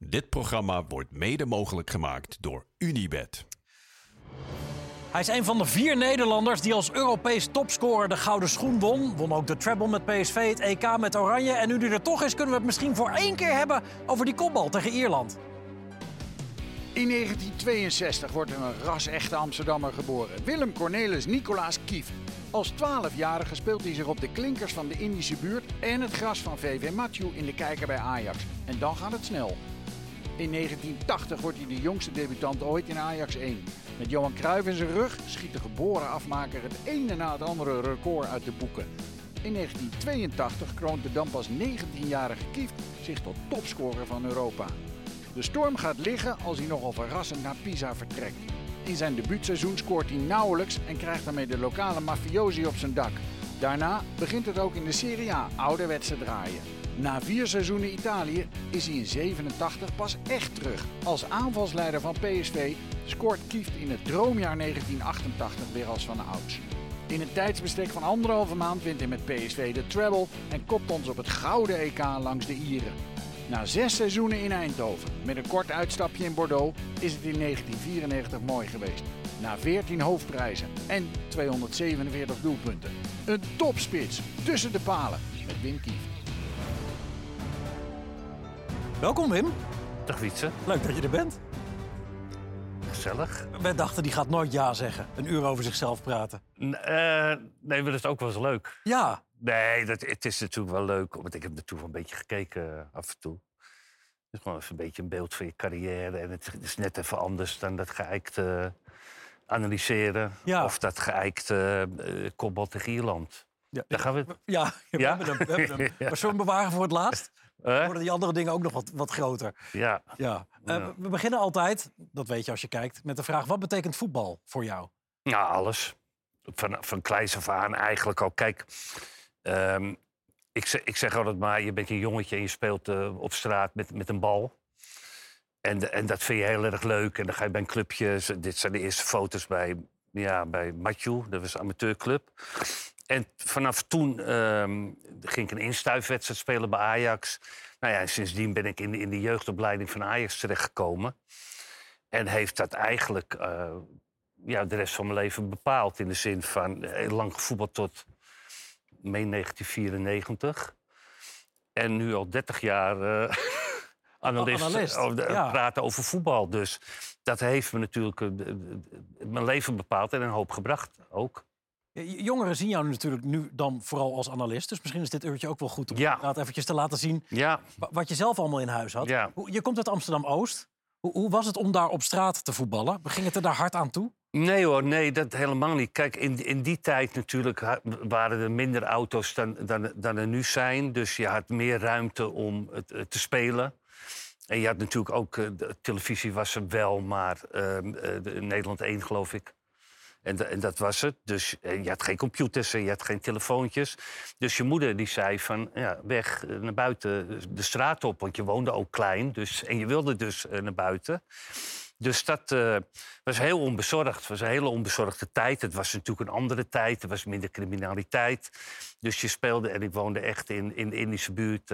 Dit programma wordt mede mogelijk gemaakt door Unibet. Hij is een van de 4 Nederlanders die als Europees topscorer de Gouden Schoen won. Won ook de treble met PSV, het EK met Oranje. En nu die er toch is, kunnen we het misschien voor 1 keer hebben over die kopbal tegen Ierland. In 1962 wordt er een ras-echte Amsterdammer geboren. Willem Cornelis Nicolaas Kieft. Als 12-jarige speelt hij zich op de klinkers van de Indische buurt en het gras van VV Mathieu in de kijker bij Ajax. En dan gaat het snel. In 1980 wordt hij de jongste debutant ooit in Ajax 1. Met Johan Cruijff in zijn rug schiet de geboren afmaker het ene na het andere record uit de boeken. In 1982 kroont de dan pas 19-jarige Kieft zich tot topscorer van Europa. De storm gaat liggen als hij nogal verrassend naar Pisa vertrekt. In zijn debuutseizoen scoort hij nauwelijks en krijgt daarmee de lokale mafiosi op zijn dak. Daarna begint het ook in de Serie A ouderwets te draaien. Na 4 seizoenen Italië is hij in 87 pas echt terug. Als aanvalsleider van PSV scoort Kieft in het droomjaar 1988 weer als van ouds. In een tijdsbestek van 1,5 maand wint hij met PSV de treble en kopt ons op het gouden EK langs de Ieren. Na 6 seizoenen in Eindhoven, met een kort uitstapje in Bordeaux, is het in 1994 mooi geweest. Na 14 hoofdprijzen en 247 doelpunten. Een topspits tussen de palen met Wim Kieft. Welkom Wim. Dag Wietse. Leuk dat je er bent. Gezellig. We dachten die gaat nooit ja zeggen. Een uur over zichzelf praten. Nee, maar dat is ook wel eens leuk. Ja. Nee, het is natuurlijk wel leuk. Want ik heb natuurlijk wel een beetje gekeken af en toe. Het is gewoon even een beetje een beeld van je carrière. En het is net even anders dan dat geëikt analyseren. Ja. Of dat geëikt kopbal tegen Ierland. Ja. Daar gaan we... Ja, we hebben hem. Ja. Maar zullen we bewaren voor het laatst? Worden die andere dingen ook nog wat groter? Ja. Ja. We beginnen altijd, dat weet je als je kijkt, met de vraag: wat betekent voetbal voor jou? Nou, alles. Van kleins af aan eigenlijk al. Kijk, ik zeg altijd maar, je bent een jongetje en je speelt op straat met een bal. En dat vind je heel erg leuk. En dan ga je bij een clubje. Dit zijn de eerste foto's bij Mathieu, dat was een amateurclub. En vanaf toen ging ik een instuifwedstrijd spelen bij Ajax. Nou ja, en sindsdien ben ik in de jeugdopleiding van Ajax terechtgekomen. En heeft dat eigenlijk de rest van mijn leven bepaald. In de zin van heel lang gevoetbald tot mei 1994. En nu al 30 jaar analist. Praten over voetbal. Dus dat heeft me natuurlijk mijn leven bepaald en een hoop gebracht ook. Jongeren zien jou natuurlijk nu dan vooral als analist. Dus misschien is dit uurtje ook wel goed om inderdaad eventjes te laten zien wat je zelf allemaal in huis had. Ja. Je komt uit Amsterdam-Oost. Hoe was het om daar op straat te voetballen? Ging het er daar hard aan toe? Nee hoor, nee, dat helemaal niet. Kijk, in die tijd natuurlijk waren er minder auto's dan er nu zijn. Dus je had meer ruimte om te spelen. En je had natuurlijk ook, de televisie was er wel, maar Nederland 1 geloof ik. En dat was het. Dus je had geen computers en je had geen telefoontjes. Dus je moeder die zei van, weg naar buiten de straat op. Want je woonde ook klein en je wilde dus naar buiten. Dus dat was heel onbezorgd. Het was een hele onbezorgde tijd. Het was natuurlijk een andere tijd. Er was minder criminaliteit. Dus je speelde, en ik woonde echt in de Indische buurt.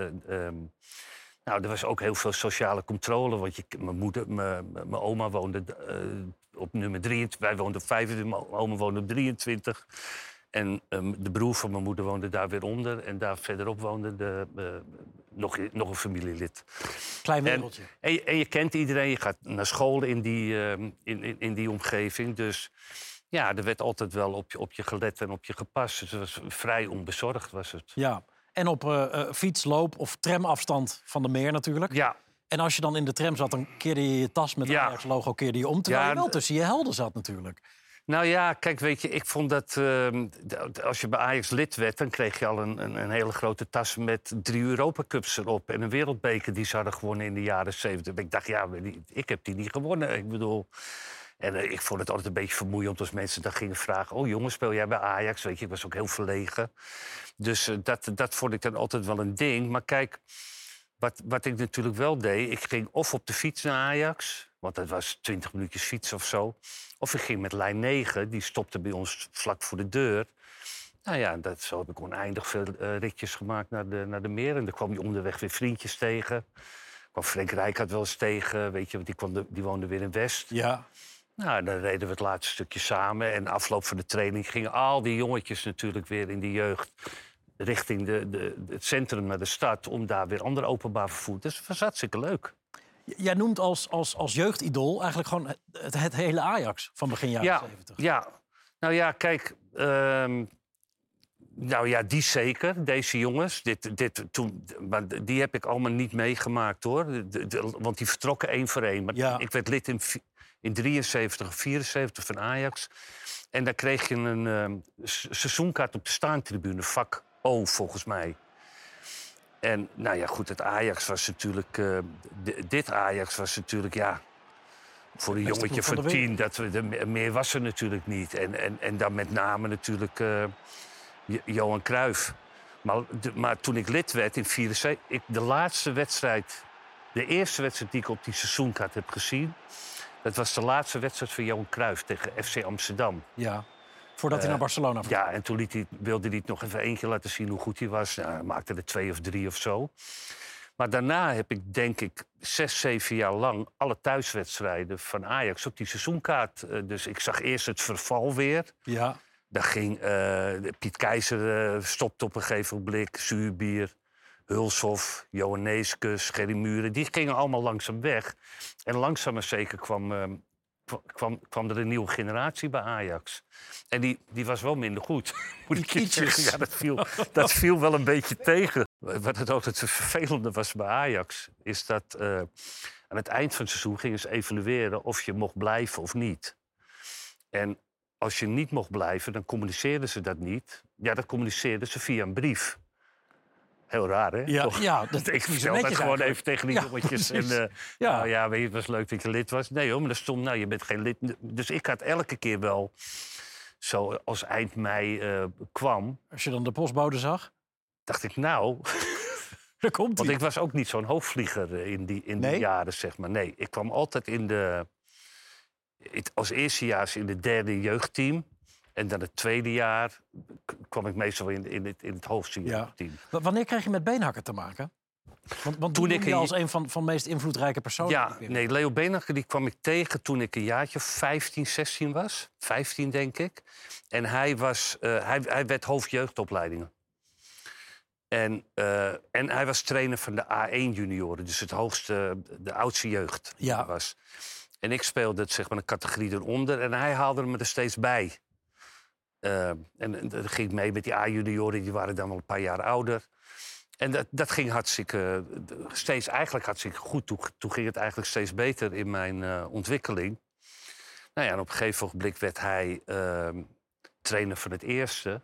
Er was ook heel veel sociale controle. Want mijn oma woonde op nummer 23. Wij woonden op 25, mijn oma woonde op 23. En de broer van mijn moeder woonde daar weer onder. En daar verderop woonde nog een familielid. Klein wereldje. En je kent iedereen. Je gaat naar school in die omgeving. Dus ja, er werd altijd wel op je gelet en op je gepast. Dus het was vrij onbezorgd was het. Ja. En op fiets, loop of tramafstand van de meer natuurlijk. Ja. En als je dan in de tram zat, dan keerde je je tas met het Ajax-logo keerde je om. Terwijl je wel tussen je helden zat natuurlijk. Nou ja, kijk, weet je, ik vond dat als je bij Ajax lid werd, dan kreeg je al een hele grote tas met 3 Europa Cups erop. En een wereldbeker die ze hadden gewonnen in de jaren 70. Ik dacht, ik heb die niet gewonnen. Ik bedoel... En ik vond het altijd een beetje vermoeiend als mensen dan gingen vragen... oh jongen, speel jij bij Ajax? Weet je, ik was ook heel verlegen. Dus dat vond ik dan altijd wel een ding. Maar kijk, wat ik natuurlijk wel deed... ik ging of op de fiets naar Ajax... want dat was 20 minuutjes fiets of zo... of ik ging met lijn 9, die stopte bij ons vlak voor de deur... Nou ja, zo heb ik oneindig veel ritjes gemaakt naar de meer. En dan kwam je onderweg weer vriendjes tegen... kwam Frank Rijkaard wel eens tegen, weet je, want die woonde weer in West. Ja. Nou, dan reden we het laatste stukje samen. En afloop van de training gingen al die jongetjes natuurlijk weer in de jeugd richting het centrum naar de stad om daar weer ander openbaar vervoer. Dus het was hartstikke leuk. Jij noemt als jeugdidool eigenlijk gewoon het hele Ajax van begin jaren 70. Ja, nou ja, kijk. Nou ja, die zeker, deze jongens. Maar die heb ik allemaal niet meegemaakt, hoor. Want die vertrokken één voor één. Maar ik werd lid in 73 of 74 van Ajax. En dan kreeg je een seizoenkaart op de staantribune, vak O, volgens mij. En nou ja, goed, het Ajax was natuurlijk... dit Ajax was natuurlijk, ja... Voor een jongetje van 10, meer was er natuurlijk niet. En dan met name natuurlijk Johan Cruijff. Maar toen ik lid werd in 74... De eerste wedstrijd die ik op die seizoenkaart heb gezien... dat was de laatste wedstrijd van Johan Cruijff tegen FC Amsterdam. Ja, voordat hij naar Barcelona ging. Ja, en toen wilde hij het nog even eentje laten zien hoe goed hij was. Nou, hij maakte er 2 of 3 of zo. Maar daarna heb ik, denk ik, 6, 7 jaar lang... alle thuiswedstrijden van Ajax op die seizoenkaart. Dus ik zag eerst het verval weer. Ja. Daar ging Piet Keizer stopte op een gegeven moment. Zuurbier, Hulshoff, Johan Neeskens, Gerry Muren. Die gingen allemaal langzaam weg. En langzaam maar zeker kwam er een nieuwe generatie bij Ajax. En die was wel minder goed, moet ik je zeggen. Ja, dat viel wel een beetje tegen. Wat het altijd vervelende was bij Ajax... is dat aan het eind van het seizoen gingen ze evalueren... of je mocht blijven of niet. En als je niet mocht blijven, dan communiceerden ze dat niet. Ja, dat communiceerden ze via een brief. Heel raar, hè? Ja, ik vertel dat gewoon even tegen die jongetjes. En, nou ja, weet je, het was leuk dat je lid was. Nee hoor, maar er stond, nou, je bent geen lid. Dus ik had elke keer wel, zo als eind mei kwam... Als je dan de postbode zag? Dacht ik, nou... Daar komt want ik was ook niet zo'n hoofdvlieger in die jaren, zeg maar. Nee, ik kwam altijd als eerstejaars in het derde jeugdteam... En dan het tweede jaar kwam ik meestal in het hoogste jeugdteam. Ja. Wanneer kreeg je met Beenhakker te maken? Want toen ik je als een van de meest invloedrijke personen... Ja, nee, Leo Beenhakker die kwam ik tegen toen ik een jaartje 15, 16 was. 15, denk ik. En hij werd hoofdjeugdopleidingen. En hij was trainer van de A1-junioren. Dus het hoogste, de oudste jeugd was. En ik speelde het, zeg maar, een categorie eronder. En hij haalde me er steeds bij. En dan ging ik mee met die A-junioren, die waren dan wel een paar jaar ouder. En dat ging hartstikke goed. Toen ging het eigenlijk steeds beter in mijn ontwikkeling. Nou ja, en op een gegeven moment werd hij trainer van het eerste.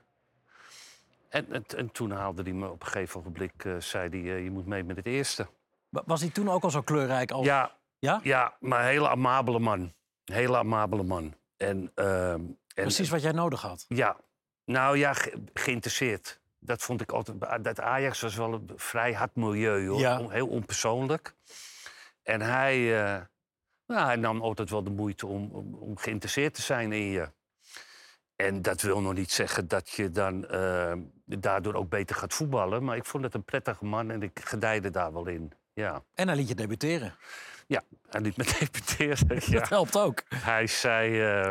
En toen haalde hij me op een gegeven moment, zei hij, je moet mee met het eerste. Was hij toen ook al zo kleurrijk als... Ja, maar een hele amabele man. Precies wat jij nodig had. Ja, nou ja, geïnteresseerd. Dat vond ik altijd... Dat Ajax was wel een vrij hard milieu, hoor. Ja. Heel onpersoonlijk. En hij nam altijd wel de moeite om geïnteresseerd te zijn in je. En dat wil nog niet zeggen dat je dan daardoor ook beter gaat voetballen. Maar ik vond het een prettige man en ik gedijde daar wel in. Ja. En hij liet je debuteren. Ja, hij liet me debuteren. Ja. Dat helpt ook. Hij zei...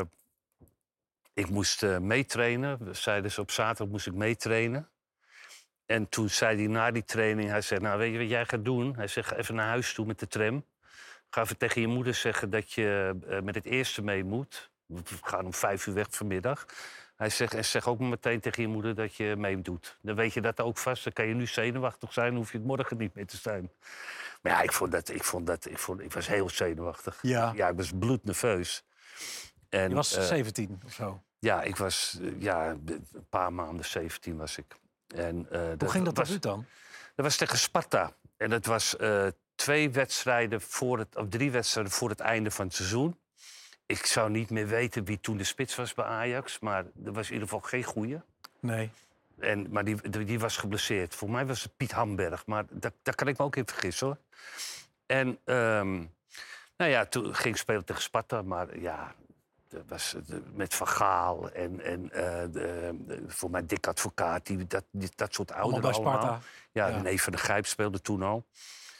ik moest meetrainen. Zeiden ze op zaterdag moest ik meetrainen. En toen zei hij na die training... Hij zei, nou, weet je wat jij gaat doen? Hij zegt, ga even naar huis toe met de tram. Ga even tegen je moeder zeggen dat je met het eerste mee moet. We gaan om 5 uur weg vanmiddag. Hij zegt, en zeg ook meteen tegen je moeder dat je meedoet. Dan weet je dat ook vast. Dan kan je nu zenuwachtig zijn, dan hoef je het morgen niet meer te zijn. Maar ja, ik was heel zenuwachtig. Ja, ik was bloednerveus. En, je was 17 of zo? Ja, ik was een paar maanden 17 was ik. En, hoe ging dat debuut dan? Dat was tegen Sparta. En dat was 3 wedstrijden voor het einde van het seizoen. Ik zou niet meer weten wie toen de spits was bij Ajax. Maar er was in ieder geval geen goeie. Nee. Maar die was geblesseerd. Voor mij was het Piet Hamberg. Maar daar kan ik me ook in vergissen, hoor. En nou ja, toen ging ik spelen tegen Sparta. Maar ja, dat was met Van Gaal en voor mij Dick Advocaat. Dat soort ouderen allemaal. Sparta. Ja, René van der Gijp speelde toen al.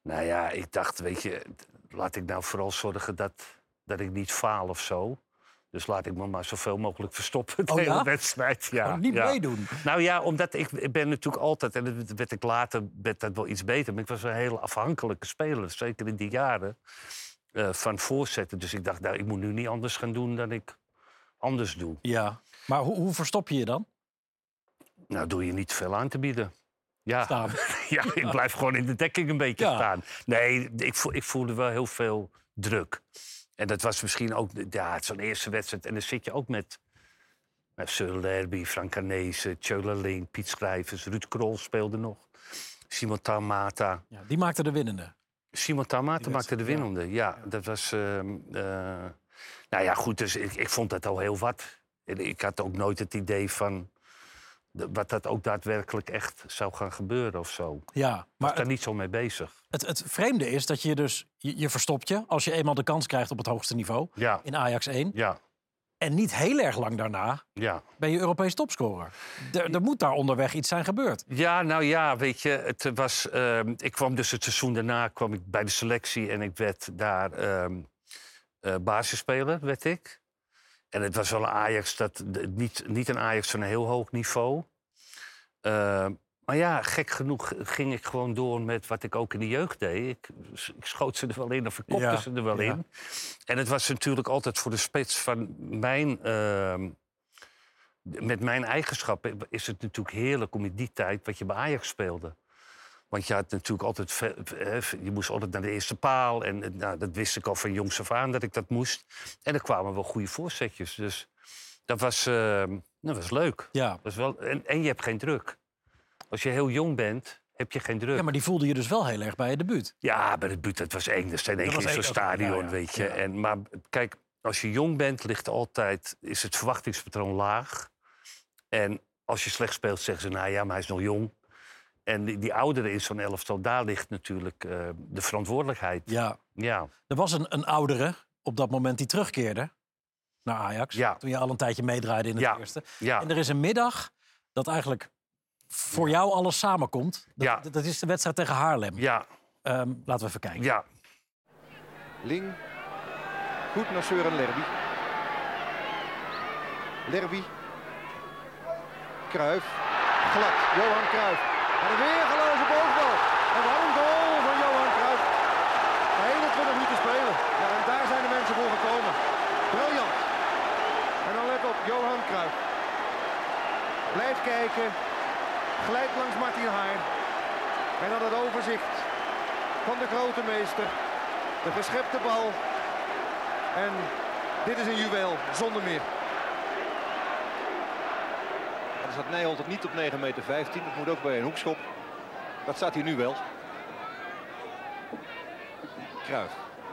Nou ja, ik dacht, weet je, laat ik nou vooral zorgen dat ik niet faal of zo. Dus laat ik me maar zoveel mogelijk verstoppen de hele wedstrijd. Ja, niet meedoen? Nou ja, omdat ik ben natuurlijk altijd... en dat werd ik later werd dat wel iets beter... maar ik was een hele afhankelijke speler, zeker in die jaren, van voorzetten. Dus ik dacht, nou, ik moet nu niet anders gaan doen dan ik anders doe. Ja, maar hoe verstop je je dan? Nou, doe je niet veel aan te bieden. Ja, Staan. ja, ik blijf gewoon in de dekking een beetje staan. Nee, ik voelde wel heel veel druk. En dat was misschien ook zo'n eerste wedstrijd. En dan zit je ook met Søren Lerby, Frank Arnezen, Tjöla Link, Piet Schrijvers, Ruud Krol speelde nog. Simon Tamata. Ja, die maakte de winnende. Simon Tamata maakte de winnende, ja. Dat was... nou ja, goed, dus ik vond dat al heel wat. Ik had ook nooit het idee van... wat dat ook daadwerkelijk echt zou gaan gebeuren of zo. Ja, maar ik was daar niet zo mee bezig. Het vreemde is dat je dus... Je verstopt je als je eenmaal de kans krijgt op het hoogste niveau. Ja. In Ajax 1. Ja. En niet heel erg lang daarna ben je Europees topscorer. Er moet daar onderweg iets zijn gebeurd. Ja, nou ja, weet je, het was... ik kwam dus het seizoen daarna kwam ik bij de selectie... en ik werd daar basisspeler, werd ik. En het was wel een Ajax, niet een Ajax van een heel hoog niveau. Maar ja, gek genoeg ging ik gewoon door met wat ik ook in de jeugd deed. Ik schoot ze er wel in of ik kopte ze er wel in. En het was natuurlijk altijd voor de spits van mijn... met mijn eigenschappen is het natuurlijk heerlijk om in die tijd wat je bij Ajax speelde. Want je had natuurlijk altijd... je moest altijd naar de eerste paal. En dat wist ik al van jongs af aan dat ik dat moest. En er kwamen wel goede voorzetjes. Dus dat was leuk. Ja. Dat was wel, en je hebt geen druk. Als je heel jong bent, heb je geen druk. Ja, maar die voelde je dus wel heel erg bij je debuut. Ja, bij het debuut, dat was eng. Dat zijn één keer in zo'n stadion, weet je. Ja. Maar kijk, als je jong bent, is het verwachtingspatroon laag. En als je slecht speelt, zeggen ze, nou ja, maar hij is nog jong. En die ouderen in zo'n elftal, daar ligt natuurlijk de verantwoordelijkheid. Ja. Er was een oudere op dat moment die terugkeerde naar Ajax. Ja. Toen je al een tijdje meedraaide in het eerste. Ja. En er is een middag dat eigenlijk voor jou alles samenkomt. Dat is de wedstrijd tegen Haarlem. Ja. Laten we even kijken. Ja. Ling. Goed naar Søren Lerby. Lerby. Cruijff. Glad. Johan Cruijff. En een weergeloze boogbal. En wat een goal van Johan Cruijff. 21 minuten spelen. Ja, en daar zijn de mensen voor gekomen. Briljant. En dan let op, Johan Cruijff. Blijft kijken. Glijdt langs Martin Haar. En dan het overzicht van de grote meester. De geschepte bal. En dit is een juweel, zonder meer. Dan staat Nijholt het niet op 9,15 meter. Dat moet ook bij een hoekschop. Dat staat hier nu wel. Cruijff.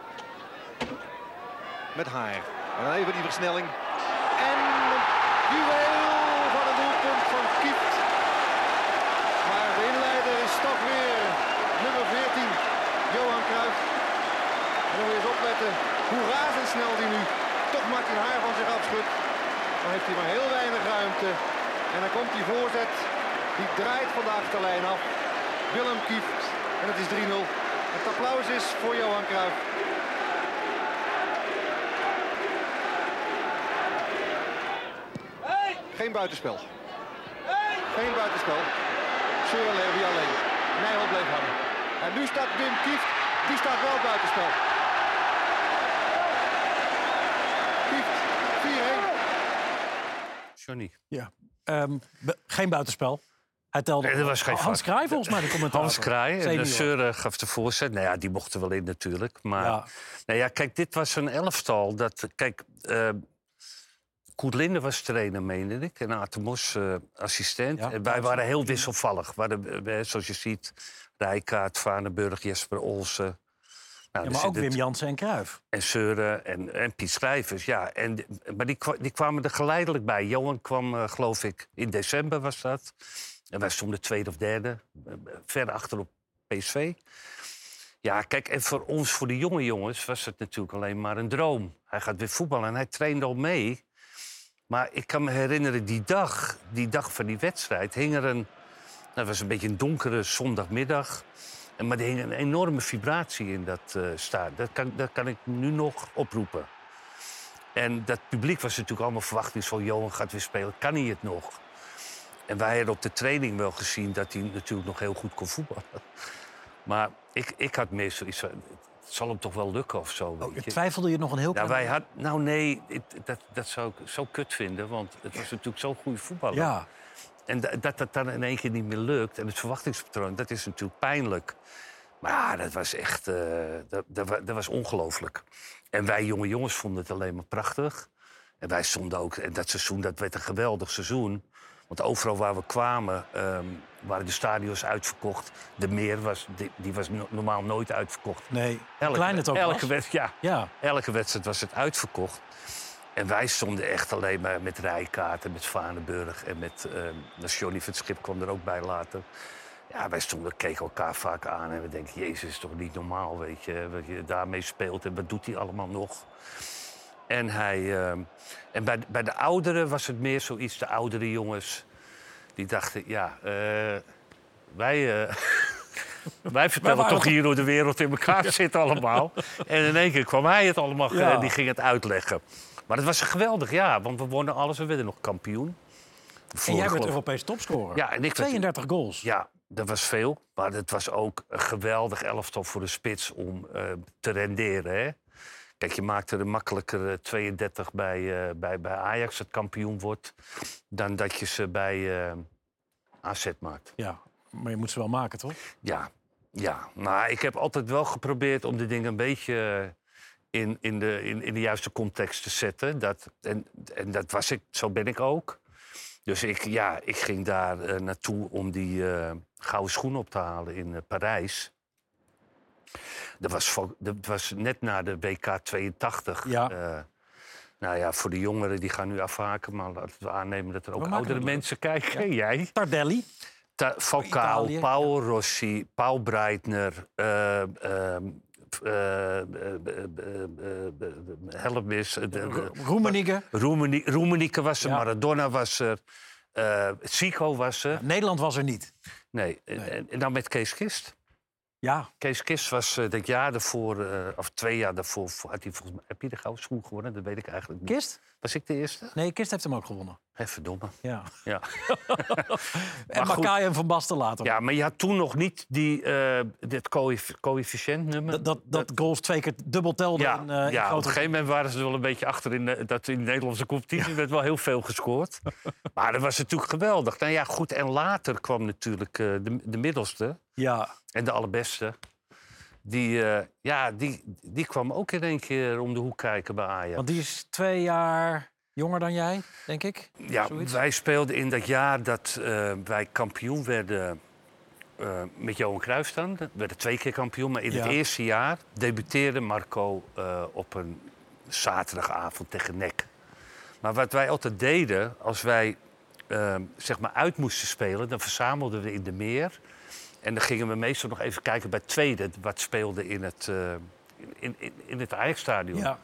Met Haar. En dan even die versnelling. En een juweel van een doelpunt van Kieft. Maar de inleider is toch weer nummer 14. Johan Cruijff. En dan moet je eens opletten hoe razendsnel die nu toch Martin Haar van zich afschudt. Dan heeft hij maar heel weinig ruimte. En dan komt die voorzet. Die draait van de achterlijn af. Willem Kieft. En het is 3-0. Het applaus is voor Johan Cruijff. Geen buitenspel. Geen buitenspel. Søren Lerby alleen. Nijholt bleef hangen. En nu staat Wim Kieft. Die staat wel buitenspel. Kieft, 4-1. Johnny. Ja. Geen buitenspel. Hij telde. Nee, dat was geen Hans Kraai volgens mij de commentator. Hans Kraai. En de Søren gaf de voorzet. Nou ja, die mochten wel in natuurlijk. Maar nou ja, kijk, dit was een elftal. Koert Linde was trainer, meende ik. En Atemos assistent. Ja, en wij waren heel wisselvallig. Zoals je ziet, Rijkaard, Vaneburg, Jesper Olsen. Nou, maar ook Wim Jansen en Cruijff. En Søren en Piet Schrijvers, ja. Maar die kwamen er geleidelijk bij. Johan kwam, geloof ik, in december was dat. En wij stonden tweede of derde. Ver achter op PSV. Ja, kijk, en voor ons, voor de jonge jongens, was het natuurlijk alleen maar een droom. Hij gaat weer voetballen en hij trainde al mee. Maar ik kan me herinneren, die dag van die wedstrijd hing er dat was een beetje een donkere zondagmiddag. Maar er hing een enorme vibratie in dat stadion. Dat kan ik nu nog oproepen. En dat publiek was natuurlijk allemaal verwachtingsvol. Johan gaat weer spelen, kan hij het nog? En wij hadden op de training wel gezien dat hij natuurlijk nog heel goed kon voetballen. Maar ik had meer zoiets van, het zal hem toch wel lukken of zo. Weet je. Twijfelde je nog een heel klein... Nee, dat zou ik zo kut vinden. Want het was natuurlijk zo'n goede voetballer. Ja. En dat dan in één keer niet meer lukt. En het verwachtingspatroon, dat is natuurlijk pijnlijk. Maar ja, dat was echt... dat was ongelooflijk. En wij jonge jongens vonden het alleen maar prachtig. En wij stonden ook... En dat seizoen, dat werd een geweldig seizoen. Want overal waar we kwamen, waren de stadions uitverkocht. De Meer was normaal nooit uitverkocht. Nee, klein het ook elke wedstrijd was het uitverkocht. En wij stonden echt alleen maar met rijkaarten, met Vaneburg en met Johnny van het Schip kwam er ook bij later. Ja, wij keken elkaar vaak aan en we denken, Jezus, is toch niet normaal, weet je, wat je daarmee speelt en wat doet hij allemaal nog? En bij de ouderen was het meer zoiets, de oudere jongens, die dachten, wij vertellen toch hier hoe de wereld in elkaar zit allemaal. En in één keer kwam hij het allemaal, die ging het uitleggen. Maar het was een geweldig jaar, want we wonnen alles. We werden nog kampioen. En jij werd Europees topscorer. Ja, en 32 goals. Ja, dat was veel. Maar het was ook een geweldig elftal voor de spits om te renderen. Hè? Kijk, je maakte er makkelijker 32 bij Ajax, dat kampioen wordt, dan dat je ze bij AZ maakt. Ja, maar je moet ze wel maken, toch? Ja. Maar ik heb altijd wel geprobeerd om de dingen een beetje in de juiste context te zetten. En dat was ik, zo ben ik ook. Dus ik ging daar naartoe om die gouden schoen op te halen in Parijs. Dat was net na de WK 82. Ja. Voor de jongeren die gaan nu afhaken, maar laten we aannemen dat er ook oudere mensen kijken. Ja. Jij? Tardelli. Falcao, Paul Rossi, Paul Breitner, Hellemis. Roemenigge was er, Maradona was er, Zico was er. Ja, Nederland was er niet. Nee. En dan met Kees Kist. Ja. Kees Kist was dat jaar daarvoor, of 2 jaar daarvoor, had hij volgens mij, heb je de gouden schoen gewonnen? Dat weet ik eigenlijk niet. Kist? Was ik de eerste? Nee, Kist heeft hem ook gewonnen. Verdomme. Ja. En Makaay en Van Basten later. Ja, maar je had toen nog niet dit coëfficiëntnummer. Dat goals 2 keer dubbel telden. Ja, op een gegeven moment waren ze wel een beetje achter in de Nederlandse competitie. werd wel heel veel gescoord. Maar dat was natuurlijk geweldig. Nou ja, goed. En later kwam natuurlijk de middelste. Ja. En de allerbeste. Die kwam ook in één keer om de hoek kijken bij Ajax. Want die is 2 jaar jonger dan jij, denk ik? Ja, zoiets? Wij speelden in dat jaar dat wij kampioen werden met Johan Cruijff dan. We werden 2 keer kampioen, maar in het eerste jaar debuteerde Marco op een zaterdagavond tegen NEC. Maar wat wij altijd deden, als wij uit moesten spelen, dan verzamelden we in de Meer. En dan gingen we meestal nog even kijken bij het tweede, wat speelde in het Ajax-stadion. Ja.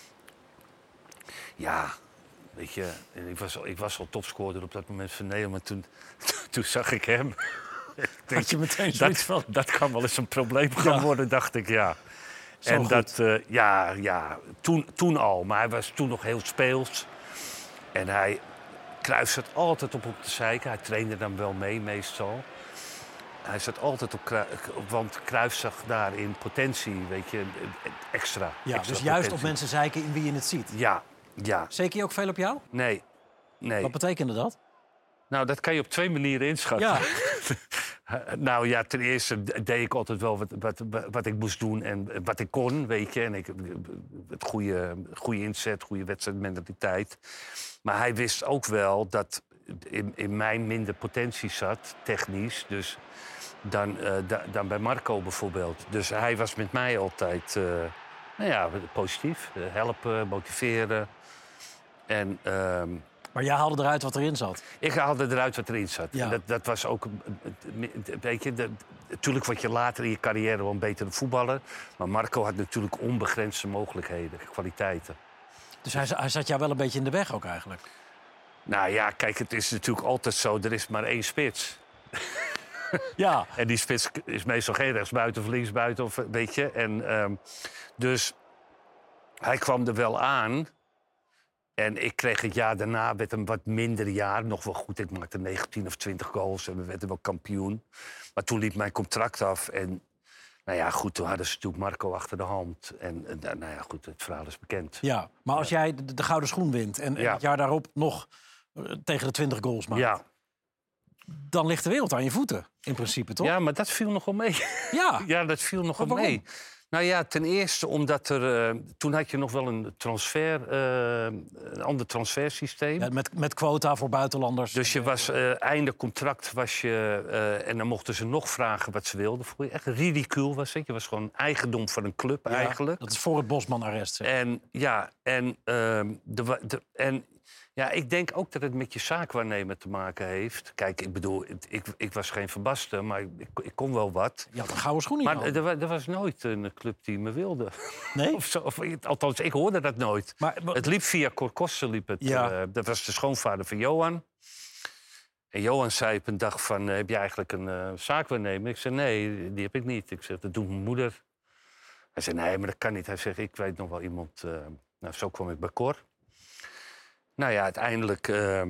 Ja, weet je, ik was al topscorer op dat moment van Nederland, maar toen zag ik hem. Had je meteen zoiets van? Dat kan wel eens een probleem gaan worden, dacht ik, ja. Zo en goed. dat, toen al, maar hij was toen nog heel speels. En Cruijff zat altijd op te zeiken, hij trainde dan wel mee meestal. Hij zat altijd want Cruijff zag daarin potentie, weet je, extra. Ja, extra dus juist potentie. op mensen zeiken in wie je het ziet. Ja. Zeker je ook veel op jou? Nee. Wat betekende dat? Nou, dat kan je op 2 manieren inschatten. Ja. Nou ja, ten eerste deed ik altijd wel wat ik moest doen en wat ik kon, weet je. En het goede inzet, goede wedstrijdmentaliteit. Maar hij wist ook wel dat in mij minder potentie zat, technisch, dus dan bij Marco bijvoorbeeld. Dus hij was met mij altijd positief. Helpen, motiveren. En, maar jij haalde eruit wat erin zat? Ik haalde eruit wat erin zat. Ja. En dat was ook, weet je, natuurlijk word je later in je carrière wel een betere voetballer. Maar Marco had natuurlijk onbegrensde mogelijkheden, kwaliteiten. Dus hij zat jou wel een beetje in de weg ook eigenlijk? Nou ja, kijk, het is natuurlijk altijd zo, er is maar 1 spits. Ja. En die spits is meestal geen rechtsbuiten of linksbuiten, of weet je. En dus hij kwam er wel aan. En ik kreeg het jaar daarna met een wat minder jaar nog wel goed. Ik maakte 19 of 20 goals en we werden wel kampioen. Maar toen liep mijn contract af. En nou ja, goed, toen hadden ze natuurlijk Marco achter de hand. En nou ja, goed, het verhaal is bekend. Ja, maar als jij de gouden schoen wint en het jaar daarop nog tegen de 20 goals maakt... Ja. Dan ligt de wereld aan je voeten, in principe, toch? Ja, maar dat viel nogal mee. Ja, Ja, dat viel nogal Maar waarom? mee. Nou ja, ten eerste omdat er... toen had je nog wel een ander transfersysteem. Ja, met quota voor buitenlanders. Dus je was einde contract was je... en dan mochten ze nog vragen wat ze wilden. Vond je echt ridicuul was het. Je was gewoon eigendom van een club eigenlijk. Dat is voor het Bosman-arrest. Zeg. En ja, ja, ik denk ook dat het met je zaakwaarnemer te maken heeft. Kijk, ik bedoel, ik was geen verbaste, maar ik kon wel wat. Je had een gouden schoen niet Maar nodig. er was nooit een club die me wilde. Nee? Of zo, althans, ik hoorde dat nooit. Maar Het liep via Korkosse, liep het. Ja. Dat was de schoonvader van Johan. En Johan zei op een dag van, heb je eigenlijk een zaakwaarnemer? Ik zei, nee, die heb ik niet. Ik zeg, dat doet mijn moeder. Hij zei, nee, maar dat kan niet. Hij zegt, ik weet nog wel iemand. Nou, zo kwam ik bij Cor. Nou ja, uiteindelijk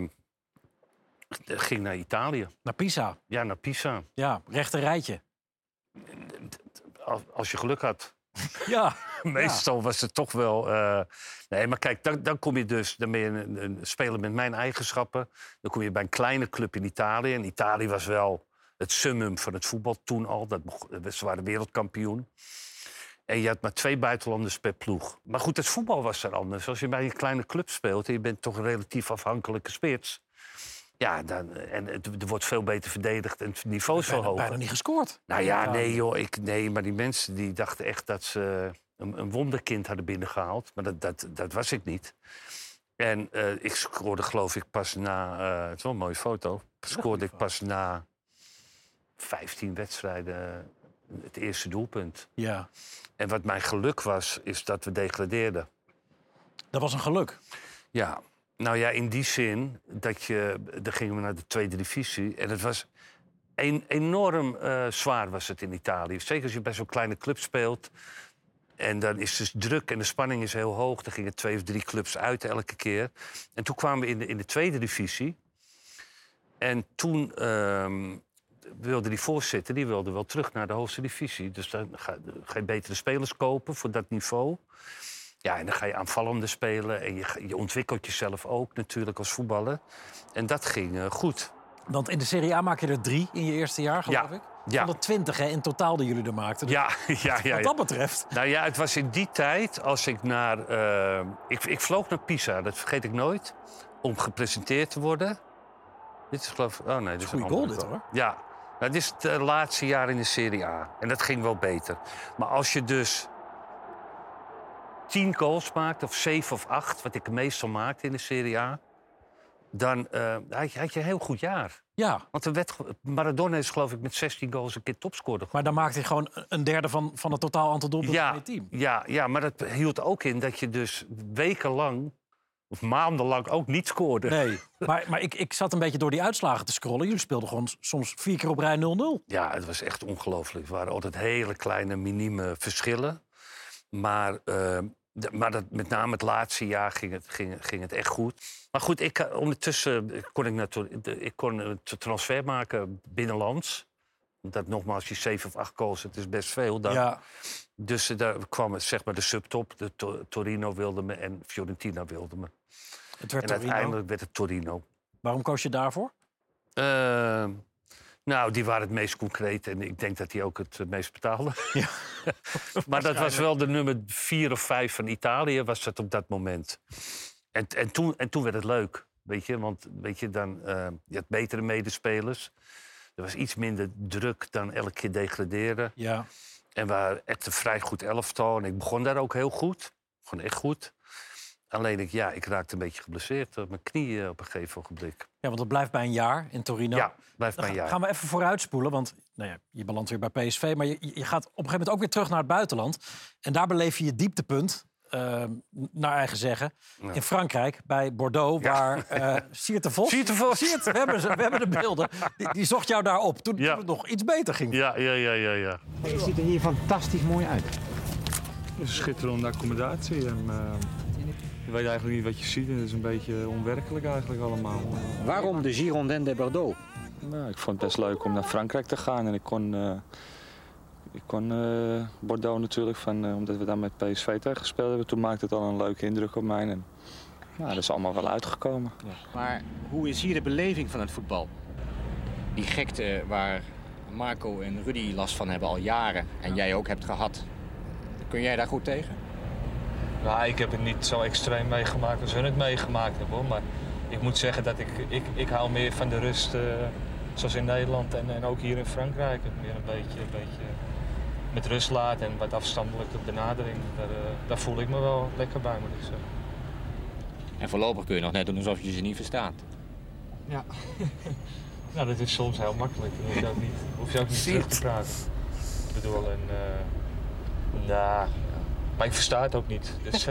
ging naar Italië. Naar Pisa. Ja, naar Pisa. Ja, rechter rijtje. Als je geluk had. Ja. Meestal was het toch wel... Nee, maar kijk, dan kom je dus... Dan ben je een speler met mijn eigenschappen. Dan kom je bij een kleine club in Italië. En Italië was wel het summum van het voetbal toen al. Ze waren wereldkampioen. En je had maar 2 buitenlanders per ploeg. Maar goed, het voetbal was er anders. Als je bij een kleine club speelt en je bent toch een relatief afhankelijke spits... Ja, er wordt veel beter verdedigd en het niveau is veel hoger. Bijna niet gescoord. Nou ja, nee joh, nee, maar die mensen die dachten echt dat ze een wonderkind hadden binnengehaald. Maar dat was ik niet. En ik scoorde geloof ik pas na... het is wel een mooie foto. Scoorde ik pas na 15 wedstrijden het eerste doelpunt. Ja. En wat mijn geluk was, is dat we degradeerden. Dat was een geluk. Ja, nou ja, in die zin dat dan gingen we naar de tweede divisie. En het was enorm zwaar was het in Italië. Zeker als je bij zo'n kleine club speelt. En dan is het druk en de spanning is heel hoog. Dan gingen 2 of 3 clubs uit elke keer. En toen kwamen we in de tweede divisie. En toen wilde die voorzitter, die wilde wel terug naar de hoogste divisie. Dus dan ga je betere spelers kopen voor dat niveau. Ja, en dan ga je aanvallender spelen. En je ontwikkelt jezelf ook natuurlijk als voetballer. En dat ging goed. Want in de Serie A maak je er 3 in je eerste jaar, geloof ik. Ja. Van de 20 hè, in totaal die jullie er maakten. Dus Ja. wat dat betreft. Nou ja, het was in die tijd als ik naar... Ik vloog naar Pisa, dat vergeet ik nooit. Om gepresenteerd te worden. Dit is geloof ik... Oh nee, dit is een goede goal andere dit, hoor. Ja, nou, dit is het laatste jaar in de Serie A. En dat ging wel beter. Maar als je dus 10 goals maakt, of 7 of 8... wat ik meestal maakte in de Serie A... dan had je een heel goed jaar. Ja, Want Maradona is geloof ik met 16 goals een keer topscorer. maar dan maakte hij gewoon een derde van het totaal aantal doelpunten van je team. Ja, maar dat hield ook in dat je dus wekenlang of maandenlang ook niet scoorde. Nee, maar ik zat een beetje door die uitslagen te scrollen. Jullie speelden gewoon soms 4 keer op rij 0-0. Ja, het was echt ongelooflijk. Er waren altijd hele kleine, minieme verschillen. Maar met name het laatste jaar ging het echt goed. Maar goed, ondertussen kon ik een transfer maken binnenlands. Dat nogmaals, die 7 of 8 goals, het is best veel dan. Ja. Dus daar kwam zeg maar de subtop. Torino wilde me en Fiorentina wilde me. Het werd En Torino. uiteindelijk werd het Torino. Waarom koos je daarvoor? Nou, die waren het meest concreet en ik denk dat die ook het meest betaalden. Ja. Maar dat was wel de nummer 4 of 5 van Italië, was dat op dat moment. En toen werd het leuk, weet je. Want weet je, dan, je had betere medespelers. Er was iets minder druk dan elke keer degraderen. Ja. En we waren echt een vrij goed elftal. En ik begon daar ook heel goed. Gewoon echt goed. Alleen ik raakte een beetje geblesseerd op mijn knie op een gegeven ogenblik. Ja, want het blijft bij een jaar in Torino. Ja, blijft bij een jaar. Gaan we even vooruitspoelen, want nou ja, je belandt weer bij PSV. Maar je gaat op een gegeven moment ook weer terug naar het buitenland. En daar beleef je je dieptepunt naar eigen zeggen. Ja. In Frankrijk, bij Bordeaux, waar Siert de Vos... Siert de Vos. Siert, we hebben de beelden. Die zocht jou daar op toen het nog iets beter ging. Ja. Je ziet er hier fantastisch mooi uit. Het is een schitterende accommodatie. En, je weet eigenlijk niet wat je ziet. Het is een beetje onwerkelijk eigenlijk allemaal. Waarom de Girondins de Bordeaux? Nou, ik vond het best leuk om naar Frankrijk te gaan. En ik kon Bordeaux natuurlijk, omdat we daar met PSV tegen gespeeld hebben. Toen maakte het al een leuke indruk op mij. En, dat is allemaal wel uitgekomen. Ja. Maar hoe is hier de beleving van het voetbal? Die gekte waar Marco en Rudy last van hebben al jaren. En jij ook hebt gehad. Kun jij daar goed tegen? Nou, ik heb het niet zo extreem meegemaakt als hun het meegemaakt hebben, hoor. Maar ik moet zeggen dat ik hou meer van de rust, zoals in Nederland en ook hier in Frankrijk. Meer een beetje met rust laten en wat afstandelijke benadering. Daar voel ik me wel lekker bij, moet ik zeggen. En voorlopig kun je nog net doen alsof je ze niet verstaat. Ja. Nou, dat is soms heel makkelijk. Dan hoef je ook niet terug te praten. Ik bedoel, maar ik versta het ook niet. Dus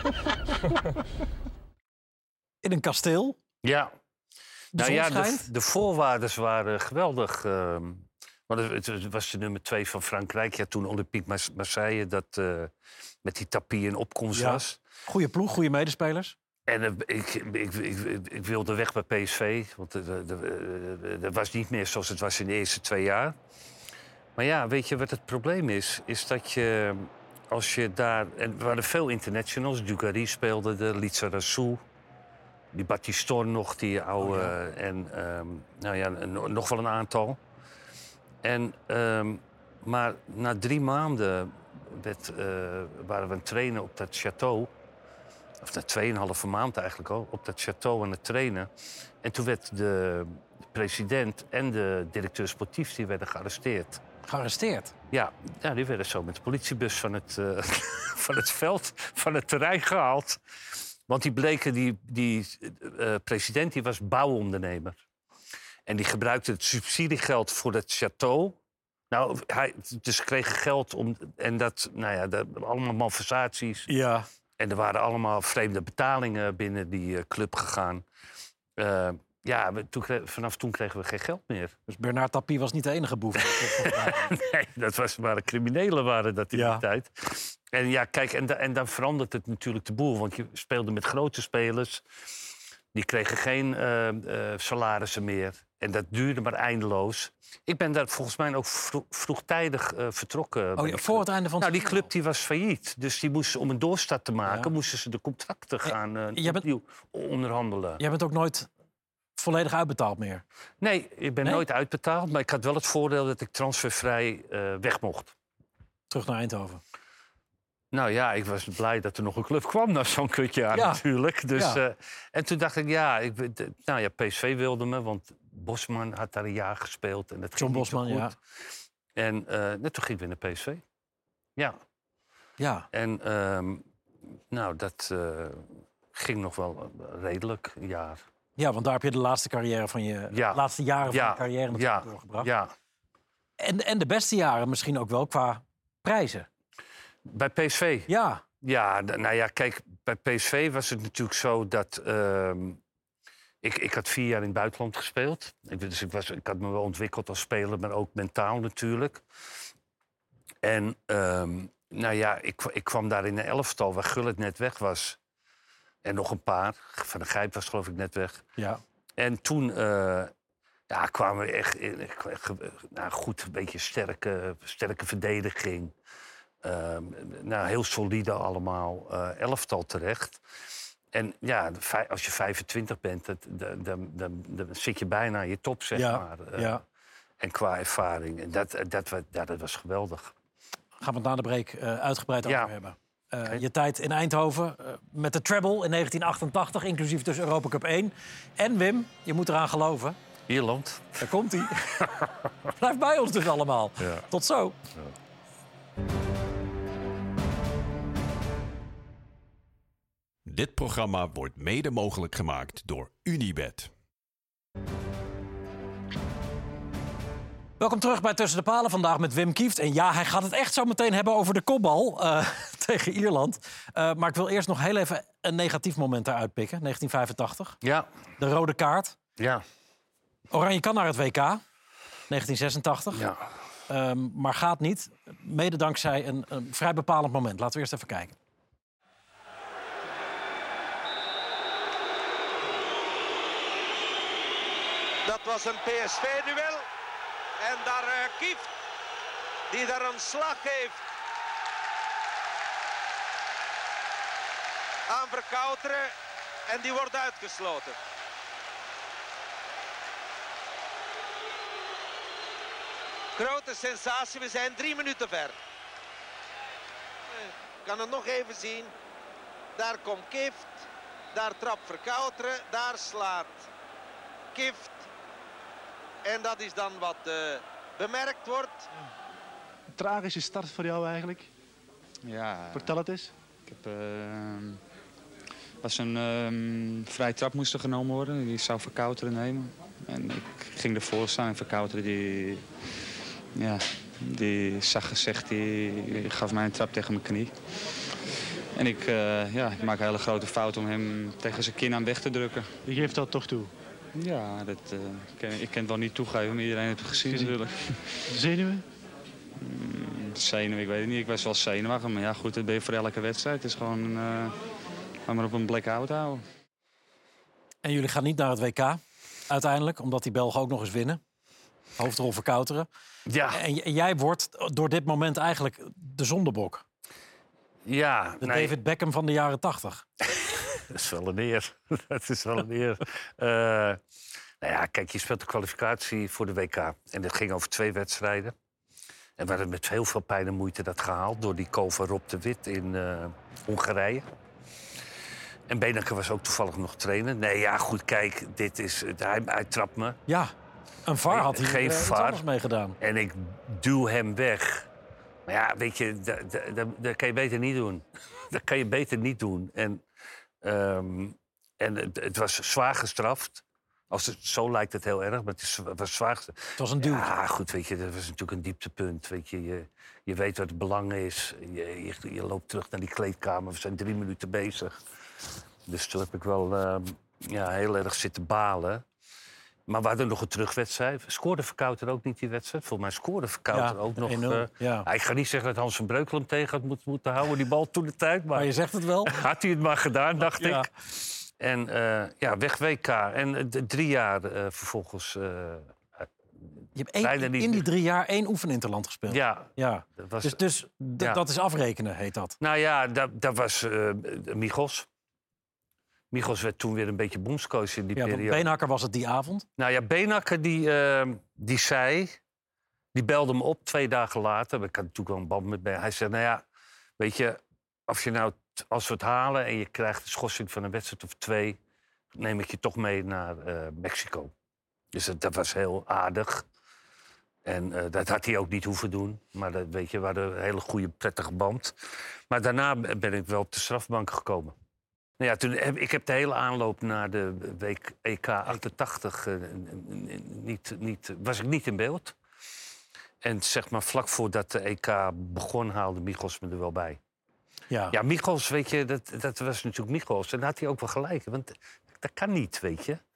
In een kasteel. Ja. De de voorwaarden waren geweldig. Want het was de nummer 2 van Frankrijk. Ja, toen Olympique Marseille dat met die tapis in opkomst was. Goeie ploeg, goede medespelers. En ik wilde weg bij PSV. Want dat was niet meer zoals het was in de eerste 2 jaar. Maar ja, weet je wat het probleem is? Is dat je, als je daar... En er waren veel internationals. Dugarry speelde er, Lizarazu. Die Battiston nog, die oude... En nog wel een aantal. En, maar na 3 maanden waren we aan het trainen op dat château. Of na 2,5 maand eigenlijk al, op dat château aan het trainen. En toen werd de president en de directeur sportief die werden gearresteerd. Gearresteerd? Ja, die werden zo met de politiebus van het veld, van het terrein gehaald. Want die bleken, die president die was bouwondernemer. En die gebruikte het subsidiegeld voor dat château. Nou, dus kregen geld om... En dat, allemaal malversaties. Ja. En er waren allemaal vreemde betalingen binnen die club gegaan. Vanaf toen kregen we geen geld meer. Dus Bernard Tapie was niet de enige boef. Nee, waren criminelen in die tijd. En ja, kijk, en dan verandert het natuurlijk de boel. Want je speelde met grote spelers. Die kregen geen salarissen meer. En dat duurde maar eindeloos. Ik ben daar volgens mij ook vroegtijdig vertrokken. Oh ja, voor het einde van het die club die was failliet. Dus die moesten, om een doorstart te maken, moesten ze de contracten gaan opnieuw onderhandelen. Jij bent ook nooit volledig uitbetaald meer? Nee, ik ben nooit uitbetaald. Maar ik had wel het voordeel dat ik transfervrij weg mocht. Terug naar Eindhoven? Nou ja, ik was blij dat er nog een club kwam na zo'n kutjaar natuurlijk. Dus, en toen dacht ik, PSV wilde me, want Bosman had daar een jaar gespeeld. En dat John Bosman, ja. En toen ging ik weer naar PSV. Ja. En dat ging nog wel redelijk, een jaar. Ja, want daar heb je de laatste carrière van je laatste jaren van je carrière natuurlijk doorgebracht. Ja. En de beste jaren misschien ook wel qua prijzen. Bij PSV? Ja. Ja, kijk, bij PSV was het natuurlijk zo dat... Ik had 4 jaar in het buitenland gespeeld. Dus ik had me wel ontwikkeld als speler, maar ook mentaal natuurlijk. En ik kwam daar in een elftal waar Gullit net weg was. En nog een paar. Van der Gijp was geloof ik net weg. Ja. En toen kwamen we echt in goed, een beetje sterke verdediging. Heel solide allemaal elftal terecht. En ja, als je 25 bent, dan zit je bijna aan je top, zeg maar. En qua ervaring. En dat was geweldig. Gaan we het na de break uitgebreid over hebben. Je tijd in Eindhoven met de treble in 1988, inclusief dus Europa Cup 1. En Wim, je moet eraan geloven. Ierland. Daar komt hij. Blijf bij ons dus allemaal. Ja. Tot zo. Ja. Dit programma wordt mede mogelijk gemaakt door Unibet. Welkom terug bij Tussen de Palen. Vandaag met Wim Kieft. En ja, hij gaat het echt zo meteen hebben over de kopbal. tegen Ierland. Maar ik wil eerst nog heel even een negatief moment eruit pikken. 1985. Ja. De rode kaart. Ja. Oranje kan naar het WK. 1986. Ja. Maar gaat niet. Mede dankzij een vrij bepalend moment. Laten we eerst even kijken. Dat was een PSV-duel. En daar Kieft, die daar een slag heeft aan Verkouteren. En die wordt uitgesloten. Grote sensatie, we zijn 3 minuten ver. Ik kan het nog even zien. Daar komt Kieft, daar trapt Verkouteren, daar slaat Kieft. En dat is dan wat bemerkt wordt. Tragische start voor jou eigenlijk. Ja, Vertel het eens. ik heb, was een vrije trap moest er genomen worden. Die zou Verkouteren nemen. En ik ging ervoor staan en Verkouteren die zag gezegd, die gaf mij een trap tegen mijn knie. En ik maak een hele grote fout om hem tegen zijn kin aan weg te drukken. Je geeft dat toch toe? Ja, ik kan het wel niet toegeven, maar iedereen heeft het gezien natuurlijk. Zenuwen? Zenuwen, ik weet het niet. Ik was wel zenuwachtig, maar ja goed, dat ben je voor elke wedstrijd. Het is gewoon maar op een blackout houden. En jullie gaan niet naar het WK uiteindelijk, omdat die Belgen ook nog eens winnen. Hoofdrol Verkouteren. Ja. En jij wordt door dit moment eigenlijk de zondebok. Ja. De David Beckham van de jaren 80. Dat is wel een eer. Dat is wel een eer. Nou ja, kijk, je speelt de kwalificatie voor de WK. En dat ging over 2 wedstrijden. En we hadden met heel veel pijn en moeite dat gehaald... door die goal van Rob de Wit in Hongarije. En Benakker was ook toevallig nog trainer. Nee, ja, goed, kijk, dit is... Hij trapt me. Ja, een VAR had hij geen iets VAR. anders mee gedaan. En ik duw hem weg. Maar ja, weet je, dat kan je beter niet doen. Dat kan je beter niet doen. En het was zwaar gestraft. Zo lijkt het heel erg, maar het was zwaar gestraft. Het was een duw. Ja, goed, weet je, dat was natuurlijk een dieptepunt. Weet je weet wat het belang is. Je loopt terug naar die kleedkamer. We zijn 3 minuten bezig. Dus toen heb ik wel heel erg zitten balen. Maar we hadden nog een terugwedstrijd. Scoorde Verkouteren ook niet die wedstrijd? Volgens mij scoorde Verkouteren ook nog. Ik ga niet zeggen dat Hans van Breukelen hem tegen had moeten houden, die bal toen de tijd. Maar je zegt het wel. Had hij het maar gedaan, dacht ik. En weg WK. En 3 jaar vervolgens... Je hebt in die 3 jaar 1 oefeninterland gespeeld. Ja. Dat is afrekenen, heet dat. Nou ja, dat was Michels. Michels werd toen weer een beetje bondscoach in die periode. Beenhakker was het die avond? Nou ja, Beenhakker die zei... Die belde me op 2 dagen later. Ik had natuurlijk wel een band met Beenhakker. Hij zei, nou ja, weet je... Als we het halen en je krijgt een schorsing van een wedstrijd of 2... neem ik je toch mee naar Mexico. Dus dat was heel aardig. En dat had hij ook niet hoeven doen. Maar weet je, we hadden een hele goede, prettige band. Maar daarna ben ik wel op de strafbank gekomen. Nou ja, ik heb de hele aanloop naar de EK 88 was ik niet in beeld. En zeg maar vlak voordat de EK begon haalde Michels me er wel bij. Ja, Michels, weet je, dat was natuurlijk Michels. En daar had hij ook wel gelijk. Want dat kan niet, weet je.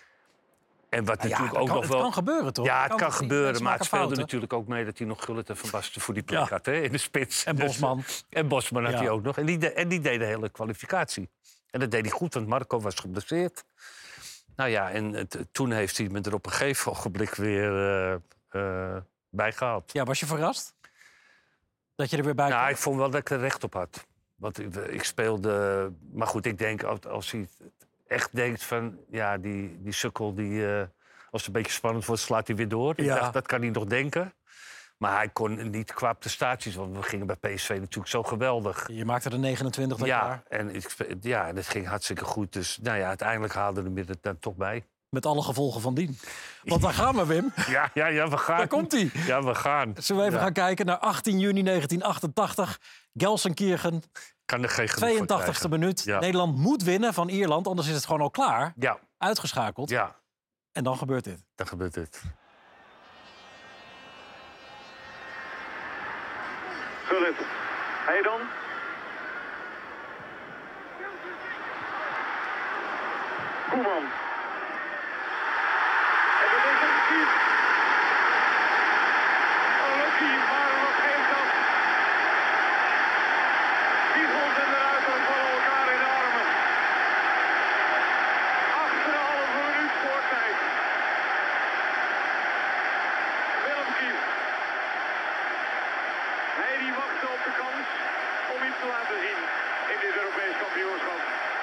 En wat natuurlijk ook nog wel... Het kan gebeuren, toch? Ja, het kan gebeuren. Maar het speelde natuurlijk ook mee dat hij nog Gullit en Van Basten voor die plek had, hè, in de spits. En Bosman. En Bosman had hij ook nog. En die deed de hele kwalificatie. En dat deed hij goed, want Marco was geblesseerd. Nou ja, en toen heeft hij me er op een gegeven ogenblik weer bij gehaald. Ja, was je verrast? Dat je er weer bij kwam? Nou, ik vond wel dat ik er recht op had. Want ik speelde... Maar goed, ik denk, als hij echt denkt van... Ja, die sukkel, als het een beetje spannend wordt, slaat hij weer door. Ik dacht, dat kan hij nog denken. Maar hij kon niet qua prestaties, want we gingen bij PSV natuurlijk zo geweldig. Je maakte er 29 dat jaar. En het ging hartstikke goed. Dus nou ja, uiteindelijk haalde hij er dan toch bij. Met alle gevolgen van dien. Want daar gaan we, Wim. Ja, we gaan. Daar komt hij. Ja, we gaan. Zullen we even gaan kijken naar 18 juni 1988. Gelsenkirchen. Kan er geen 82e minuut. Ja. Nederland moet winnen van Ierland, anders is het gewoon al klaar. Ja. Uitgeschakeld. Ja. En dan gebeurt dit. Dan gebeurt dit. Gullit. Hij dan? Koeman. En dat is een Kieft. Oh, Loki, maar wat geeft dat? Kiefels en de Ruiter vallen elkaar in de armen. 8,5 minuut voortijd. Willem Kieft. Hij die wachtte op de kans om iets te laten zien in dit Europees kampioenschap.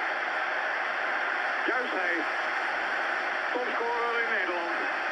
Juist hij, topscorer in Nederland.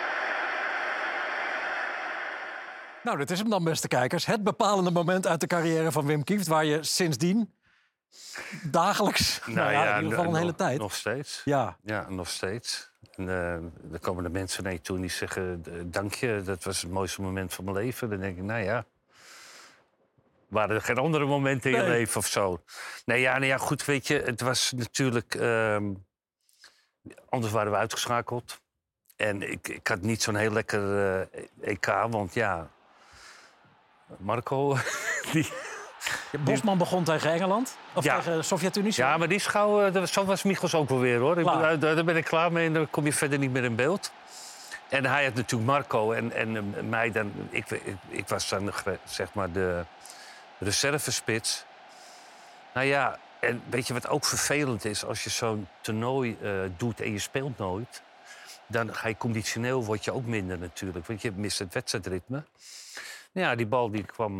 Nou, dit is hem dan, beste kijkers. Het bepalende moment uit de carrière van Wim Kieft... waar je sindsdien dagelijks, in ieder geval een hele tijd... Nog steeds. Ja, nog steeds. En er komen de mensen naar je toe en die zeggen... dank je, dat was het mooiste moment van mijn leven. Dan denk ik, nou ja... waren er geen andere momenten in je leven of zo? Goed, weet je, het was natuurlijk... anders waren we uitgeschakeld. En ik had niet zo'n heel lekker EK, want ja... Marco, Bosman begon tegen Engeland, of tegen de Sovjet-Unie. Ja, maar die schouw, zo was Michels ook wel weer, hoor. Daar ben ik klaar mee en dan kom je verder niet meer in beeld. En hij had natuurlijk Marco en mij dan... Ik was dan, zeg maar, de reservespits. Nou ja, en weet je wat ook vervelend is? Als je zo'n toernooi doet en je speelt nooit... dan ga je conditioneel, word je ook minder natuurlijk. Want je mist het wedstrijdritme. Ja, die bal die kwam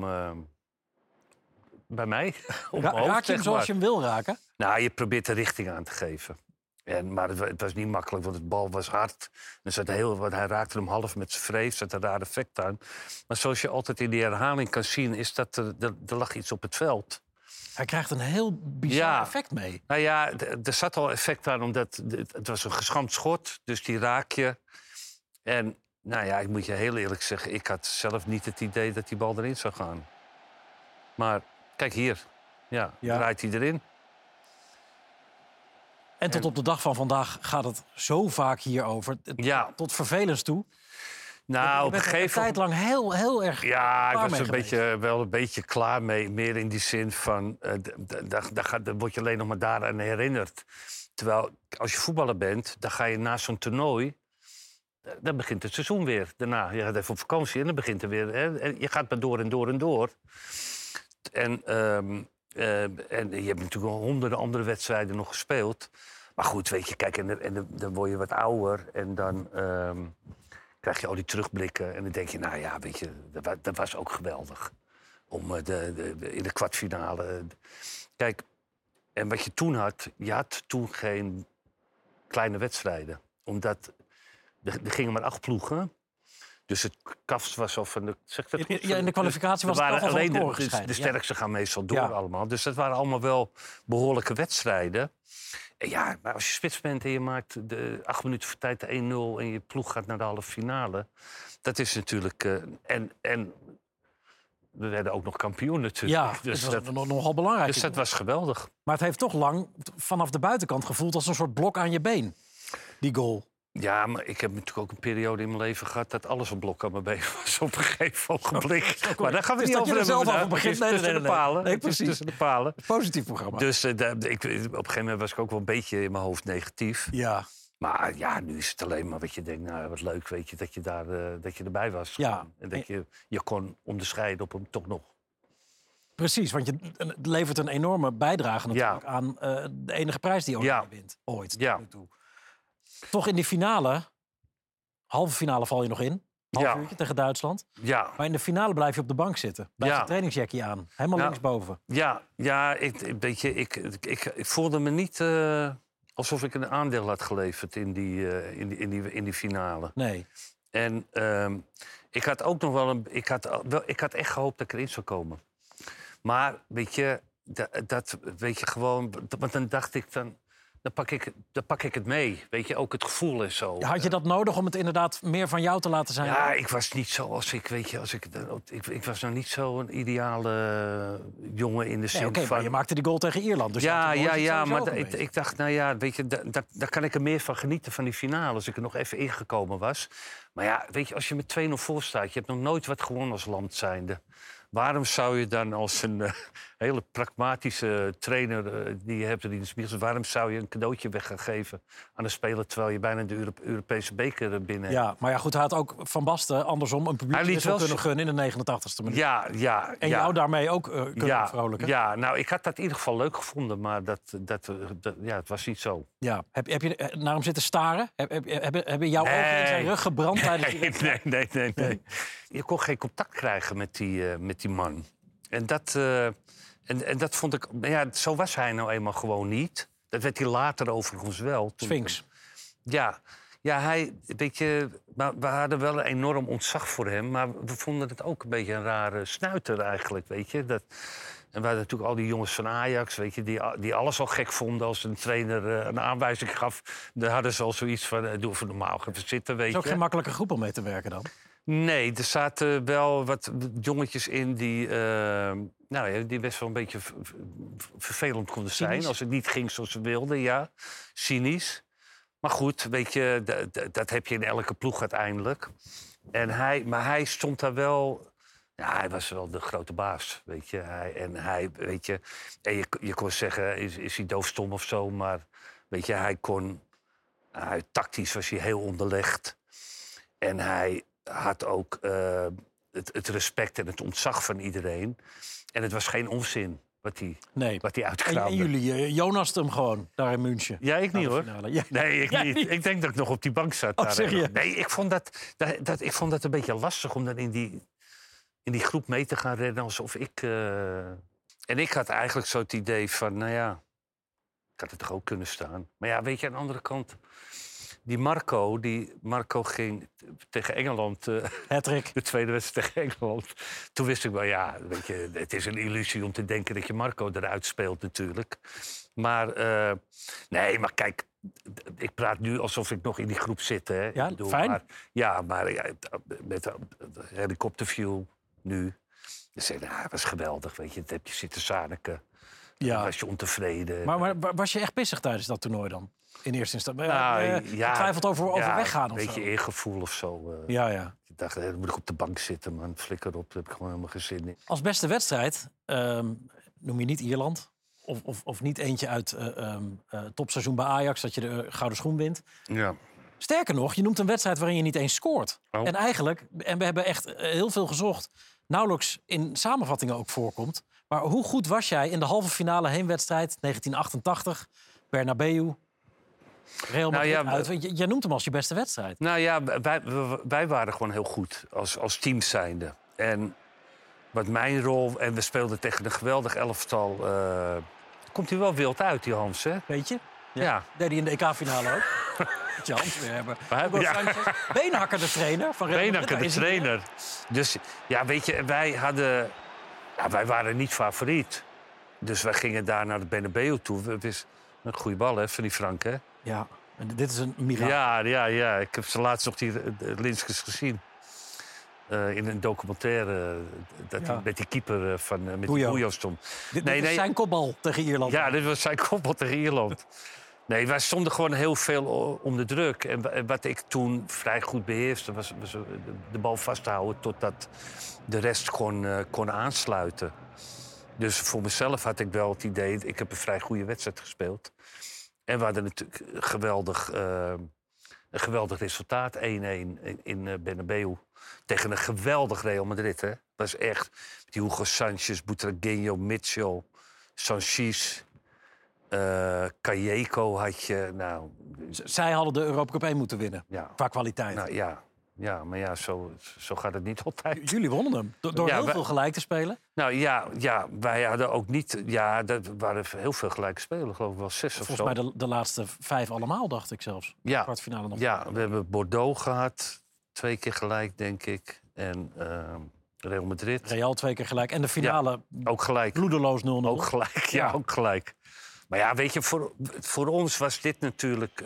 bij mij. Raak je hem zoals je hem wil raken? Nou, je probeert de richting aan te geven. Maar het was niet makkelijk, want het bal was hard. Hij raakte hem half met zijn vreef, zat een raar effect aan. Maar zoals je altijd in die herhaling kan zien, is dat er lag iets op het veld. Hij krijgt een heel bizar effect mee. Nou ja, er zat al effect aan, omdat het was een geschampt schot. Dus die raak je. En nou ja, ik moet je heel eerlijk zeggen... ik had zelf niet het idee dat die bal erin zou gaan. Maar kijk hier. Ja. Draait hij erin. En tot op de dag van vandaag gaat het zo vaak hierover. Tot vervelens toe. Nou, op een gegeven moment... tijd lang heel erg klaar ik was wel een beetje klaar mee. Meer in die zin van... dan word je alleen nog maar daaraan herinnerd. Terwijl, als je voetballer bent, dan ga je na zo'n toernooi... dan begint het seizoen weer. Daarna, je gaat even op vakantie en dan begint er weer... Hè, en je gaat maar door en door en door. En je hebt natuurlijk al honderden andere wedstrijden nog gespeeld. Maar goed, weet je, kijk, en dan word je wat ouder... en dan... krijg je al die terugblikken en dan denk je... nou ja, weet je, dat was ook geweldig. Om in de kwartfinale... Kijk, en wat je toen had... je had toen geen kleine wedstrijden. Omdat er gingen maar 8 ploegen. Dus het kast was al van... Zeg dat goed? Ja, in de kwalificatie was het al van alleen de sterkste gaan meestal door allemaal. Dus dat waren allemaal wel behoorlijke wedstrijden. En ja, maar als je spits bent en je maakt de 8 minuten voor tijd de 1-0... en je ploeg gaat naar de halve finale... dat is natuurlijk... En we werden ook nog kampioen natuurlijk. Ja, dus dat was nogal belangrijk. Dus dat was geweldig. Maar het heeft toch lang vanaf de buitenkant gevoeld... als een soort blok aan je been, die goal. Ja, maar ik heb natuurlijk ook een periode in mijn leven gehad... dat alles een blok aan mijn been was op een gegeven ogenblik. Maar daar gaan we het niet over hebben. Zelf over begint. Nee, precies. Tussen de palen. Positief programma. Dus op een gegeven moment was ik ook wel een beetje in mijn hoofd negatief. Ja. Maar ja, nu is het alleen maar wat je denkt... nou, wat leuk, weet je, dat je erbij was. Ja. En dat je kon onderscheiden op hem toch nog. Precies, want het levert een enorme bijdrage natuurlijk aan de enige prijs die Oranje wint. Ooit. Ja. Toch in die finale, halve finale val je nog in. Half uurtje tegen Duitsland. Ja. Maar in de finale blijf je op de bank zitten. Blijf je trainingsjackie aan. Helemaal linksboven. Ja, ik voelde me niet alsof ik een aandeel had geleverd in die finale. Nee. En ik had ook nog wel ik had echt gehoopt dat ik erin zou komen. Maar weet je, dat weet je gewoon... Want dan dacht ik dan pak ik het mee. Weet je, ook het gevoel en zo. Had je dat nodig om het inderdaad meer van jou te laten zijn? Ja, ik was niet zo als ik, weet je, ik was nou niet zo'n ideale jongen in de zin van... maar je maakte die goal tegen Ierland. Dus maar ik dacht, nou ja, weet je, daar kan ik er meer van genieten van die finale... als ik er nog even ingekomen was. Maar ja, weet je, als je met 2-0 voor staat... je hebt nog nooit wat gewonnen als land zijnde... waarom zou je dan als een hele pragmatische trainer die je hebt in de spiegel. Waarom zou je een cadeautje weg gaan geven aan een speler terwijl je bijna de Europese beker binnen hebt? Ja, maar ja, goed, hij had ook Van Basten andersom een publiekswissel kunnen gunnen in de 89e minuut. Ja. En jou daarmee ook kunnen vrolijken. Ja, nou, ik had dat in ieder geval leuk gevonden, maar het was niet zo. Ja. Heb je naar hem zitten staren? Hebben jouw ogen in zijn rug gebrand tijdens die wedstrijd? Nee. Je kon geen contact krijgen met die man. En dat vond ik... Ja, zo was hij nou eenmaal gewoon niet. Dat werd hij later overigens wel. Sphinx. Ja, hij... Weet je, we hadden wel een enorm ontzag voor hem... maar we vonden het ook een beetje een rare snuiter eigenlijk, weet je. En we hadden natuurlijk al die jongens van Ajax, weet je... die alles al gek vonden als een trainer een aanwijzing gaf. Daar hadden ze al zoiets van, doe even normaal, even zitten, weet je. Het is ook geen makkelijke groep om mee te werken dan? Nee, er zaten wel wat jongetjes in die best wel een beetje vervelend konden zijn. Cynisch. Als het niet ging zoals ze wilden, ja. Cynisch. Maar goed, weet je, dat heb je in elke ploeg uiteindelijk. Maar hij stond daar wel... Ja, hij was wel de grote baas, weet je. Je kon zeggen, is hij doofstom of zo, maar weet je, tactisch was hij heel onderlegd. En hij had ook het respect en het ontzag van iedereen. En het was geen onzin wat hij uitkraamde. En jullie Jonas hem gewoon, daar in München. Ja, ik niet hoor. Nee, ik niet. niet. Ik denk dat ik nog op die bank zat. Oh, zeg je? Nee, ik vond dat een beetje lastig om dan in die groep mee te gaan rennen alsof ik... En ik had eigenlijk zo het idee van, nou ja, ik had het toch ook kunnen staan. Maar ja, weet je, aan de andere kant... Die Marco ging tegen Engeland... Hattrick. De tweede wedstrijd tegen Engeland. Toen wist ik wel, ja, weet je, het is een illusie om te denken dat je Marco eruit speelt natuurlijk. Maar, nee, maar kijk, ik praat nu alsof ik nog in die groep zit. Hè. Ja, fijn. Met helikopterview nu. Dus het was geweldig, weet je. Dat heb je zitten zaniken. Ja. Dan was je ontevreden. Maar was je echt pissig tijdens dat toernooi dan? In eerste instantie. Twijfelt over weggaan of zo? Een beetje eergevoel of zo. Ja. Ik dacht, dan moet ik op de bank zitten, man. Flikker op, daar heb ik gewoon helemaal geen zin in. Als beste wedstrijd noem je niet Ierland. Of niet eentje uit topseizoen bij Ajax, dat je de gouden schoen wint. Ja. Sterker nog, je noemt een wedstrijd waarin je niet eens scoort. Oh. En we hebben echt heel veel gezocht, nauwelijks in samenvattingen ook voorkomt. Maar hoe goed was jij in de halve finale heenwedstrijd 1988, Bernabeu, Real Madrid uit? Want jij noemt hem als je beste wedstrijd. Nou ja, wij waren gewoon heel goed als team zijnde. En wat mijn rol... En we speelden tegen een geweldig elftal. Komt hij wel wild uit, die Hans, hè? Weet je? Ja. Deed hij in de EK-finale ook. Moet je Hans weer hebben. Beenhakker de trainer van Real Madrid. Beenhakker de trainer. Dus ja, weet je, wij waren niet favoriet. Dus wij gingen daar naar de Bernabeu toe. Een goede bal, hè, van die Frank, hè? Ja, en dit is een mirakel. Ja. Ik heb ze laatst nog die Linskes gezien. In een documentaire met die keeper met die Bouillon stond. Dit is zijn kopbal tegen Ierland. Ja, dit was zijn kopbal tegen Ierland. Nee, wij stonden gewoon heel veel onder druk. En wat ik toen vrij goed beheerste, was de bal vasthouden totdat de rest kon aansluiten. Dus voor mezelf had ik wel het idee, ik heb een vrij goede wedstrijd gespeeld. En we hadden natuurlijk een geweldig resultaat, 1-1 in Bernabeu. Tegen een geweldig Real Madrid, hè. Dat was echt die Hugo Sanchez, Butragueño, Mitchell, Sanchis, Callejo had je. Nou, zij hadden de Europa Cup 1 moeten winnen, qua kwaliteit. Nou, maar ja, zo gaat het niet altijd. Jullie wonnen hem, door heel veel gelijk te spelen. Nou ja, wij hadden ook niet... Ja, dat waren heel veel gelijke spelen, geloof ik wel 6 of zo. Volgens mij de laatste 5 allemaal, dacht ik zelfs. Ja, kwartfinale nog. Ja, we hebben Bordeaux gehad, 2 keer gelijk, denk ik. En Real Madrid. Real 2 keer gelijk. En de finale ook gelijk. Bloedeloos 0-0. Ook gelijk, ja, ook gelijk. Maar ja, weet je, voor ons was dit natuurlijk...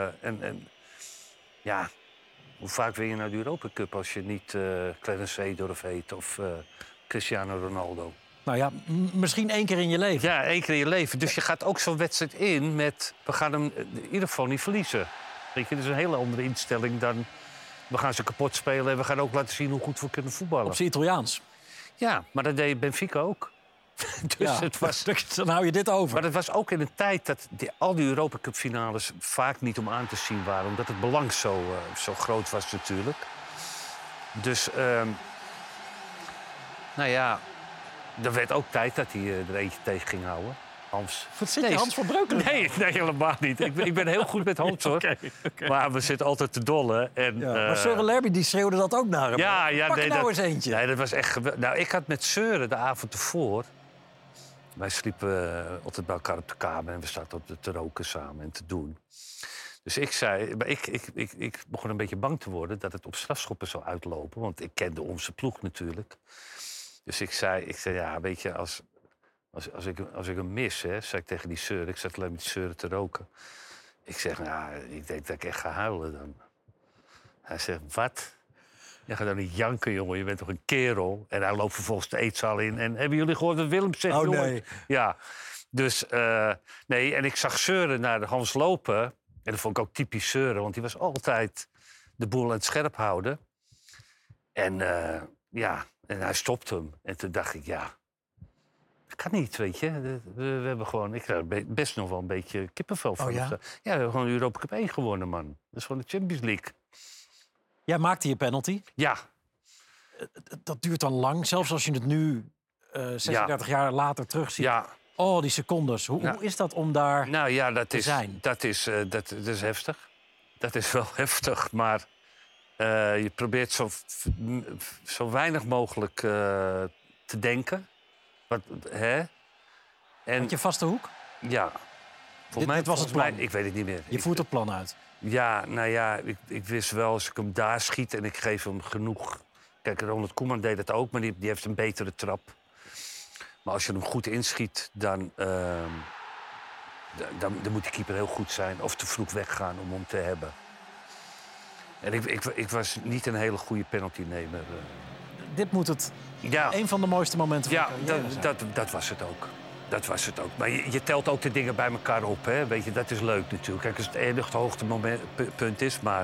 hoe vaak wil je nou de Europa Cup als je niet Clarence Seedorf heet of Cristiano Ronaldo? Nou ja, misschien 1 keer in je leven. Ja, 1 keer in je leven. Dus je gaat ook zo'n wedstrijd in met... We gaan hem in ieder geval niet verliezen. Weet je, dat is een hele andere instelling dan... We gaan ze kapot spelen en we gaan ook laten zien hoe goed we kunnen voetballen. Op z'n Italiaans. Ja, maar dat deed Benfica ook. Dus het was... Dan hou je dit over. Maar het was ook in een tijd dat al die Europa Cup finales vaak niet om aan te zien waren. Omdat het belang zo groot was natuurlijk. Dus, nou ja, er werd ook tijd dat hij er eentje tegen ging houden. Hans. Wat zit je, Hans van Breukelen? Nee, helemaal niet. Ik ben heel goed met Hans, hoor. Okay. Maar we zitten altijd te dollen. En, maar Søren Lerby die schreeuwde dat ook naar hem. Pak er nou eens eentje. Nee, dat was echt geweldig. Nou, ik had met Søren de avond ervoor... Wij sliepen altijd bij elkaar op de kamer en we zaten te roken samen en te doen. Dus ik zei, maar ik begon een beetje bang te worden dat het op strafschoppen zou uitlopen. Want ik kende onze ploeg natuurlijk. Dus ik zei ja, weet je, als ik hem mis, hè, zei ik tegen die Søren. Ik zat alleen met die Søren te roken. Ik zeg, nou, ik denk dat ik echt ga huilen dan. Hij zegt, wat? Je gaat dan niet janken, jongen. Je bent toch een kerel? En hij loopt vervolgens de eetzaal in. En hebben jullie gehoord wat Willem zegt, jongen? Nee. Ja. Dus, nee. En ik zag Søren naar de Hans lopen. En dat vond ik ook typisch Søren. Want die was altijd de boel aan het scherp houden. En ja, en hij stopte hem. En toen dacht ik, ja... Dat kan niet, weet je. We hebben gewoon... Ik krijg best nog wel een beetje kippenvel van. Oh, ja? Ja, we hebben gewoon Europa Cup 1 gewonnen, man. Dat is gewoon de Champions League. Jij maakte je penalty. Ja. Dat duurt dan lang, zelfs als je het nu 36 jaar later terugziet. Ja. Oh, die secondes. Hoe is dat om daar te zijn? Dat is heftig. Dat is wel heftig, maar je probeert zo weinig mogelijk te denken. Hè? Had je vaste hoek? Ja. Dit was het plan? Ik weet het niet meer. Je voert het plan uit? Ja, nou ja, ik wist wel, als ik hem daar schiet en ik geef hem genoeg... Kijk, Ronald Koeman deed dat ook, maar die heeft een betere trap. Maar als je hem goed inschiet, dan moet de keeper heel goed zijn... of te vroeg weggaan om hem te hebben. En ik was niet een hele goede penaltynemer. Dit moet het een van de mooiste momenten van de carrière zijn. Dat was het ook. Dat was het ook. Maar je telt ook de dingen bij elkaar op, hè? Weet je, dat is leuk natuurlijk. Kijk, als het enige hoogtepunt is, maar...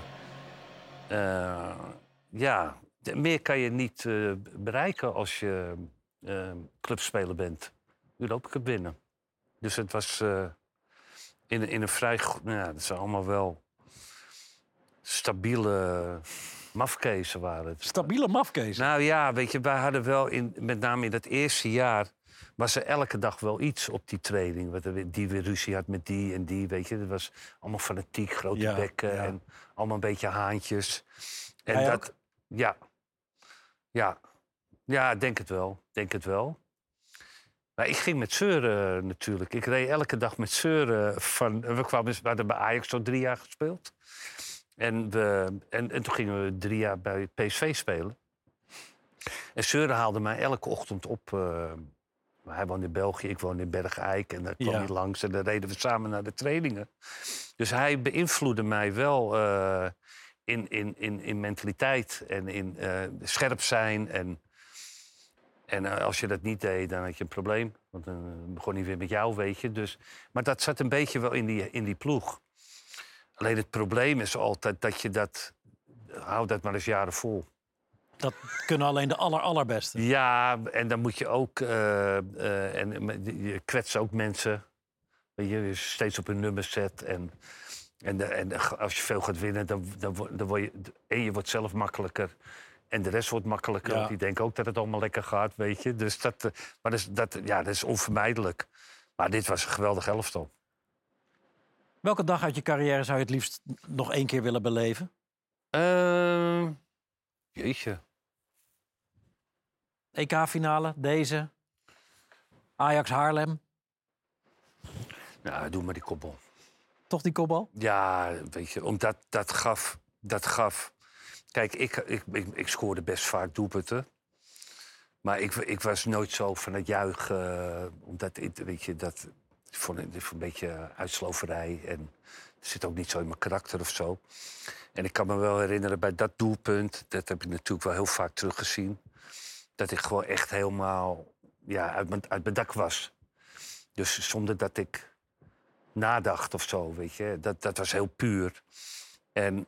ja, meer kan je niet bereiken als je clubspeler bent. Europa Cup winnen. Dus het was in een vrij... Nou ja, dat zijn allemaal wel stabiele mafkezen waren het. Stabiele mafkezen? Nou ja, weet je, wij hadden wel, met name in dat eerste jaar... was er elke dag wel iets op die training. Die weer ruzie had met die en die, weet je. Dat was allemaal fanatiek, grote bekken en allemaal een beetje haantjes. En jij dat... ook? Ja, denk het wel. Maar ik ging met Søren natuurlijk. Ik reed elke dag met Søren van... We hadden bij Ajax zo 3 jaar gespeeld. En toen gingen we 3 jaar bij PSV spelen. En Søren haalde mij elke ochtend op. Hij woonde in België, ik woonde in Bergijk. En daar kwam hij langs en dan reden we samen naar de trainingen. Dus hij beïnvloedde mij wel in mentaliteit en in scherp zijn. En als je dat niet deed, dan had je een probleem. Want dan begon hij weer met jou, weet je. Dus, maar dat zat een beetje wel in die ploeg. Alleen het probleem is altijd dat je dat... Hou dat maar eens jaren vol. Dat kunnen alleen de allerbeste. Ja, en dan moet je ook... je kwetst ook mensen. Je steeds op hun nummer zet. En als je veel gaat winnen, dan word je... En je wordt zelf makkelijker. En de rest wordt makkelijker. Want die denken ook dat het allemaal lekker gaat, weet je. Dus dat is onvermijdelijk. Maar dit was een geweldig elftal. Welke dag uit je carrière zou je het liefst nog 1 keer willen beleven? Jeetje. EK-finale, deze. Ajax Haarlem. Nou, doe maar die kopbal. Toch die kopbal? Ja, weet je, omdat dat gaf... Kijk, ik scoorde best vaak doelpunten. Maar ik was nooit zo van het juichen. Omdat, weet je, dat vond ik een beetje uitsloverij. En het zit ook niet zo in mijn karakter of zo. En ik kan me wel herinneren bij dat doelpunt... dat heb ik natuurlijk wel heel vaak teruggezien... dat ik gewoon echt helemaal uit mijn dak was. Dus zonder dat ik nadacht of zo, weet je. Dat was heel puur. En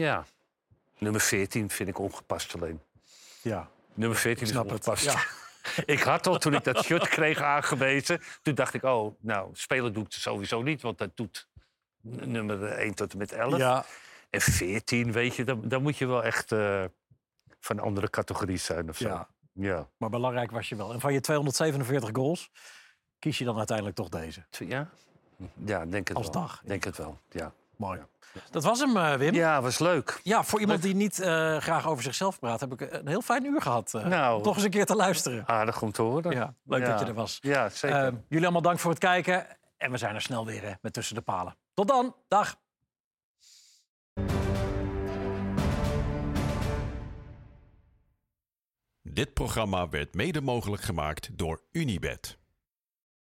nummer 14 vind ik ongepast alleen. Ja. Nummer 14 is ongepast. Ja. Ik had al, toen ik dat shirt kreeg aangewezen... toen dacht ik, spelen doe ik het sowieso niet... want dat doet nummer 1 tot en met 11. Ja. En 14, weet je, dan moet je wel echt van een andere categorie zijn of zo. Ja. Maar belangrijk was je wel. En van je 247 goals kies je dan uiteindelijk toch deze? Ja, denk het als wel. dag. Denk het wel, ja. Mooi. Dat was hem, Wim. Ja, was leuk. Ja, voor iemand die niet graag over zichzelf praat... heb ik een heel fijn uur gehad. Toch eens een keer te luisteren. Aardig om te horen. Ja, leuk dat je er was. Ja, zeker. Jullie allemaal dank voor het kijken. En we zijn er snel weer met Tussen de Palen. Tot dan. Dag. Dit programma werd mede mogelijk gemaakt door Unibet.